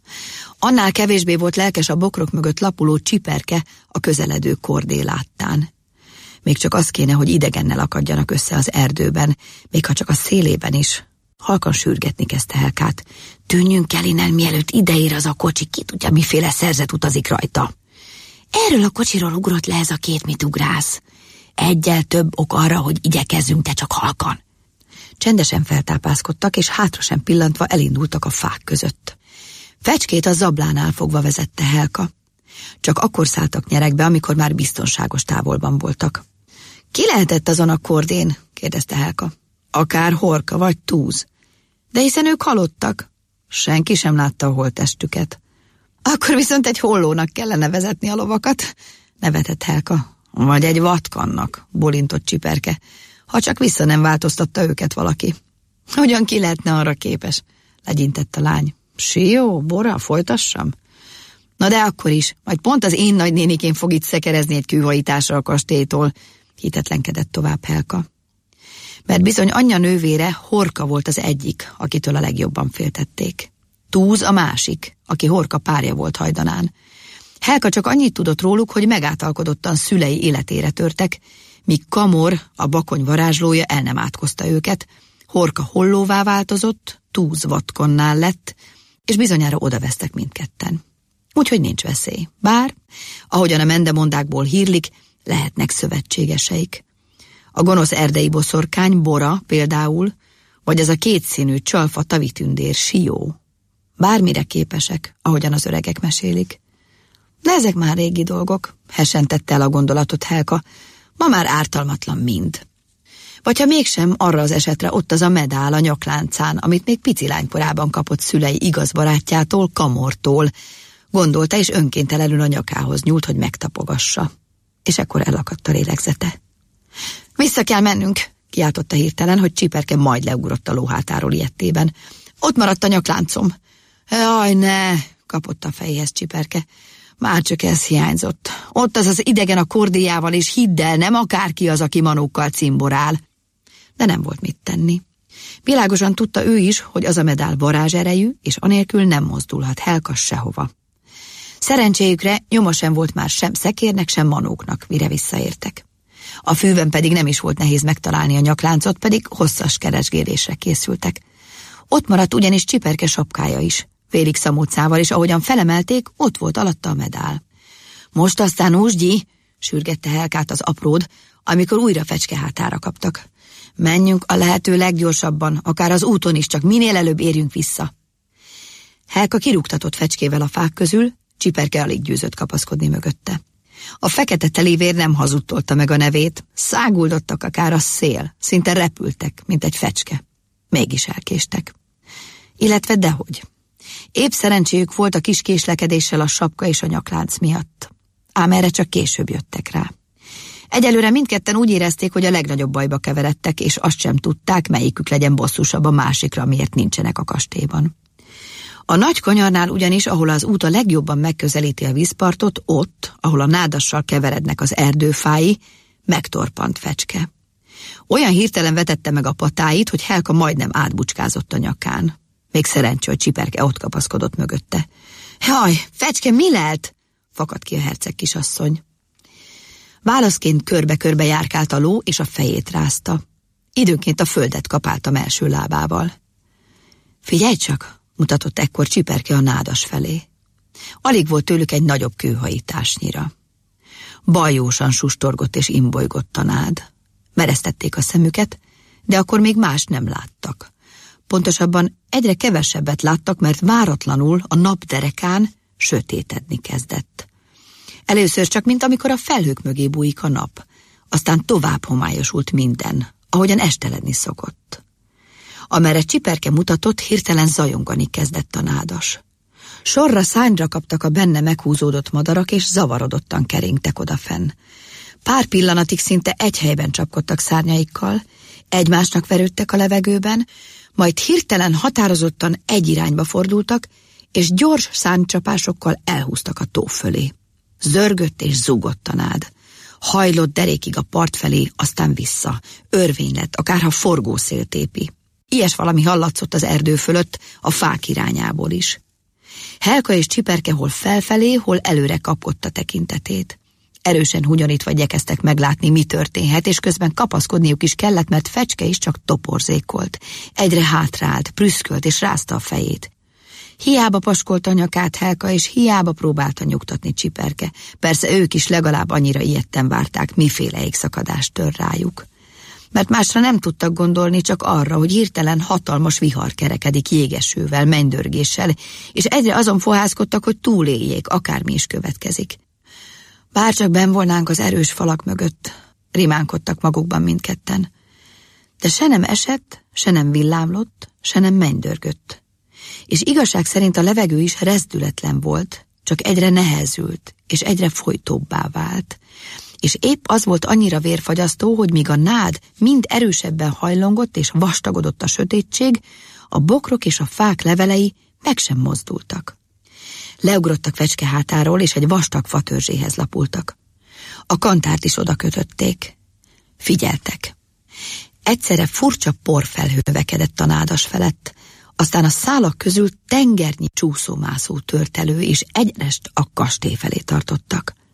Annál kevésbé volt lelkes a bokrok mögött lapuló Csiperke a közeledő kordé láttán. Még csak az kéne, hogy idegennel akadjanak össze az erdőben, még ha csak a szélében is. Halkan sürgetni kezdte Helkát. Tűnjünk el innen, mielőtt ideér az a kocsi, ki tudja, miféle szerzet utazik rajta. Erről a kocsiról ugrott le ez a két mit ugrász. Egyel több ok arra, hogy igyekezzünk, te csak halkan. Csendesen feltápászkodtak, és hátra sem pillantva elindultak a fák között. Fecskét a zablánál fogva vezette Helka. Csak akkor szálltak nyeregbe, amikor már biztonságos távolban voltak. Ki lehetett azon a kordén? kérdezte Helka. Akár Horka vagy Túz. De hiszen ők halottak. Senki sem látta a holttestüket. Akkor viszont egy hollónak kellene vezetni a lovakat, nevetett Helka. Vagy egy vatkannak, bolintott Csiperke, ha csak vissza nem változtatta őket valaki. Hogyan ki lehetne arra képes? Legyintett a lány. Sió, Bora, folytassam? Na de akkor is, majd pont az én nagynénikén fog itt szekerezni egy kőhajításra a kastélytól, hitetlenkedett tovább Helka. Mert bizony anyja nővére Horka volt az egyik, akitől a legjobban féltették. Túz a másik, aki Horka párja volt hajdanán. Helka csak annyit tudott róluk, hogy megátalkodottan szülei életére törtek, míg Kamor, a bakony varázslója el nem átkozta őket, Horka hollóvá változott, Túz vatkonnál lett, és bizonyára odavesztek mindketten. Úgyhogy nincs veszély. Bár, ahogyan a mendemondákból hírlik, lehetnek szövetségeseik. A gonosz erdei boszorkány, Bora például, vagy az a kétszínű csalfa tavitündér, Sió. Bármire képesek, ahogyan az öregek mesélik. De ezek már régi dolgok, hessentette el a gondolatot Helka, ma már ártalmatlan mind. Vagy ha mégsem, arra az esetre ott az a medál a nyakláncán, amit még pici lánykorában kapott szülei igaz barátjától, Kamortól, gondolta, és önkéntelenül a nyakához nyúlt, hogy megtapogassa. És ekkor elakadt a lélegzete. Vissza kell mennünk, kiáltotta hirtelen, hogy Csiperke majd leugrott a lóhátáról ilyettében. Ott maradt a nyakláncom. Jaj, ne, kapott a fejéhez Csiperke. Már csak ez hiányzott. Ott az az idegen a kordéjával, és hidd el, nem akárki az, aki manókkal cimborál. De nem volt mit tenni. Világosan tudta ő is, hogy az a medál varázserejű, és anélkül nem mozdulhat Helka sehova. Szerencséjükre nyoma sem volt már sem szekérnek, sem manóknak, mire visszaértek. A fűben pedig nem is volt nehéz megtalálni a nyakláncot, pedig hosszas keresgélésre készültek. Ott maradt ugyanis Csiperke sapkája is, félig szamócával, és ahogyan felemelték, ott volt alatta a medál. Most aztán úsgyi, sürgette Helkát az apród, amikor újra fecske hátára kaptak. Menjünk a lehető leggyorsabban, akár az úton is, csak minél előbb érjünk vissza. Helka kirúgtatott fecskével a fák közül, Csiperke alig győzött kapaszkodni mögötte. A fekete telévér nem hazudtolta meg a nevét, száguldottak akár a szél, szinte repültek, mint egy fecske. Mégis elkéstek. Illetve dehogy. Épp szerencséjük volt a kis késlekedéssel a sapka és a nyaklánc miatt. Ám erre csak később jöttek rá. Egyelőre mindketten úgy érezték, hogy a legnagyobb bajba keveredtek, és azt sem tudták, melyikük legyen bosszúsabb a másikra, miért nincsenek a kastélyban. A nagy kanyarnál ugyanis, ahol az út a legjobban megközelíti a vízpartot, ott, ahol a nádassal keverednek az erdőfái, megtorpant fecske. Olyan hirtelen vetette meg a patáit, hogy Helka majdnem átbucskázott a nyakán. Még szerencsé, hogy Csiperke ott kapaszkodott mögötte. Jaj, fecske, mi lelt? Fakadt ki a herceg kisasszony. Válaszként körbe-körbe járkált a ló, és a fejét rázta. Időnként a földet kapálta első lábával. Figyelj csak, mutatott ekkor Csiperke a nádas felé. Alig volt tőlük egy nagyobb kőhajításnyira. Bajósan sustorgott és imbolygott a nád. Meresztették a szemüket, de akkor még más nem láttak. Pontosabban egyre kevesebbet láttak, mert váratlanul a nap derekán sötétedni kezdett. Először csak, mint amikor a felhők mögé bújik a nap, aztán tovább homályosult minden, ahogyan esteledni szokott. Amerre Csiperke mutatott, hirtelen zajongani kezdett a nádas. Sorra szányra kaptak a benne meghúzódott madarak, és zavarodottan keringtek odafenn. Pár pillanatig szinte egy helyben csapkodtak szárnyaikkal, egymásnak verődtek a levegőben, majd hirtelen határozottan egy irányba fordultak, és gyors szárnycsapásokkal elhúztak a tó fölé. Zörgött és zúgott a nád. Hajlott derékig a part felé, aztán vissza. Örvény lett, akárha forgószél tépi. Ilyes valami hallatszott az erdő fölött, a fák irányából is. Helka és Csiperke hol felfelé, hol előre kapott a tekintetét. Erősen hunyonítva igyekeztek meglátni, mi történhet, és közben kapaszkodniuk is kellett, mert fecske is csak toporzékolt. Egyre hátrált, prüszkölt és rázta a fejét. Hiába paskolta a nyakát Helka, és hiába próbálta nyugtatni Csiperke. Persze ők is legalább annyira ijedten várták, miféle égszakadást tör rájuk. Mert másra nem tudtak gondolni, csak arra, hogy hirtelen hatalmas vihar kerekedik jégesővel, mennydörgéssel, és egyre azon fohászkodtak, hogy túléljék, akármi is következik. Bárcsak benn volnánk az erős falak mögött, rimánkodtak magukban mindketten. De se nem esett, se nem villámlott, se nem mennydörgött. És igazság szerint a levegő is rezdületlen volt, csak egyre nehezült, és egyre folytóbbá vált. És épp az volt annyira vérfagyasztó, hogy míg a nád mind erősebben hajlongott és vastagodott a sötétség, a bokrok és a fák levelei meg sem mozdultak. Leugrottak fecske hátáról, és egy vastag fatörzséhez lapultak. A kantárt is oda kötötték. Figyeltek. Egyszerre furcsa porfelhő növekedett a nádas felett, aztán a szálak közül tengernyi csúszómászó tört elő, és egyenest a kastély felé tartottak.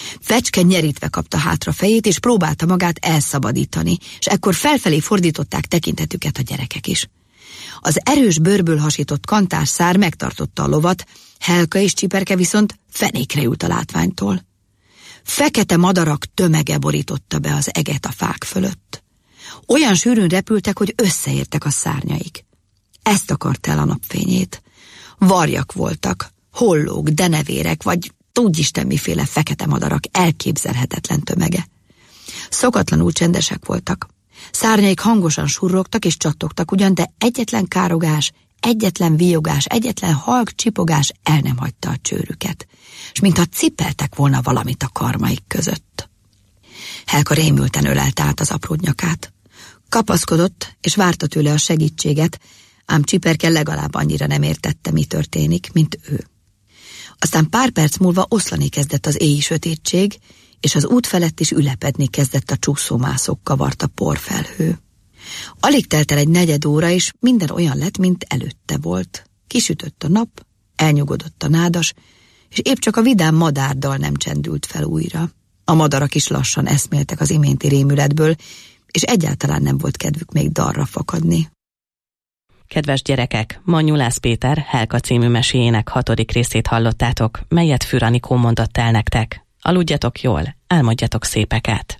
Fecske nyerítve kapta hátra fejét, és próbálta magát elszabadítani, és ekkor felfelé fordították tekintetüket a gyerekek is. Az erős bőrből hasított kantásszár megtartotta a lovat, Helka és Csiperke viszont fenékre ült a látványtól. Fekete madarak tömege borította be az eget a fák fölött. Olyan sűrűn repültek, hogy összeértek a szárnyaik. Ezt akart el a napfényét. Varjak voltak, hollók, denevérek, vagy tudjisten miféle fekete madarak elképzelhetetlen tömege. Szokatlanul csendesek voltak. Szárnyaik hangosan surrogtak és csattogtak ugyan, de egyetlen károgás, egyetlen víjogás, egyetlen halk csipogás el nem hagyta a csőrüket, és mintha cipeltek volna valamit a karmaik között. Helka rémülten ölelte át az apród nyakát. Kapaszkodott, és várta tőle a segítséget, ám Csiperke legalább annyira nem értette, mi történik, mint ő. Aztán pár perc múlva oszlani kezdett az éji sötétség, és az út felett is ülepedni kezdett a csúszómászók kavarta porfelhő. Alig telt el egy negyed óra, és minden olyan lett, mint előtte volt. Kisütött a nap, elnyugodott a nádas, és épp csak a vidám madárdal nem csendült fel újra. A madarak is lassan eszméltek az iménti rémületből, és egyáltalán nem volt kedvük még dalra fakadni. Kedves gyerekek, ma Nyulász Péter Helka című meséjének hatodik részét hallottátok, melyet Für Anikó mondott el nektek. Aludjatok jól, álmodjatok szépeket!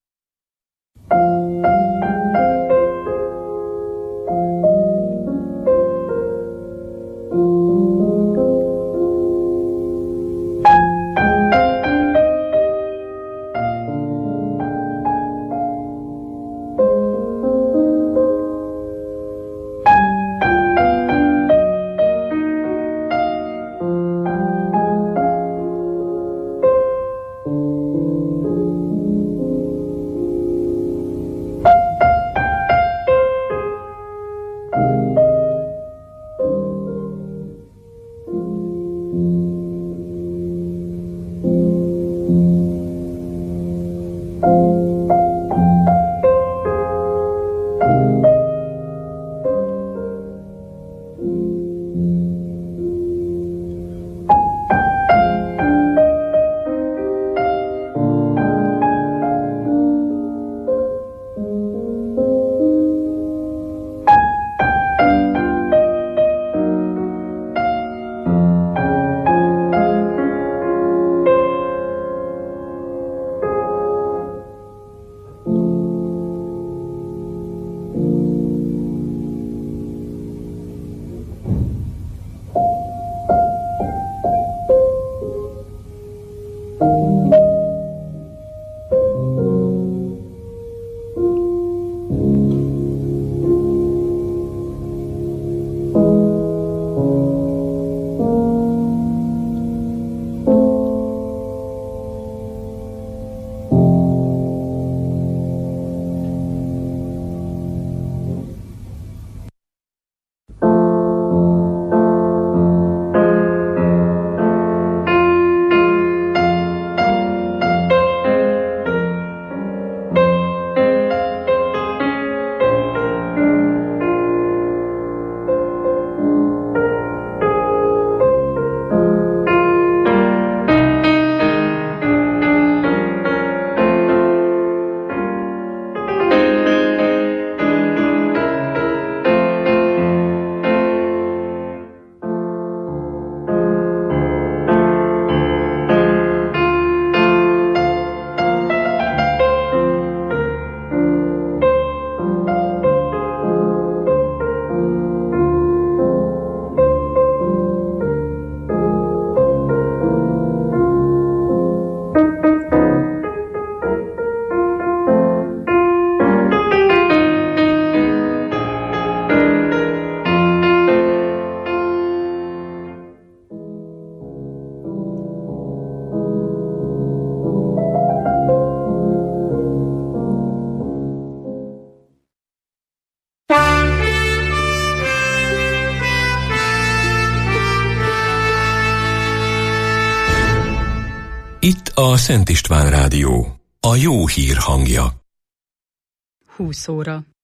Itt a Szent István Rádió, a jó hír hangja. húsz óra.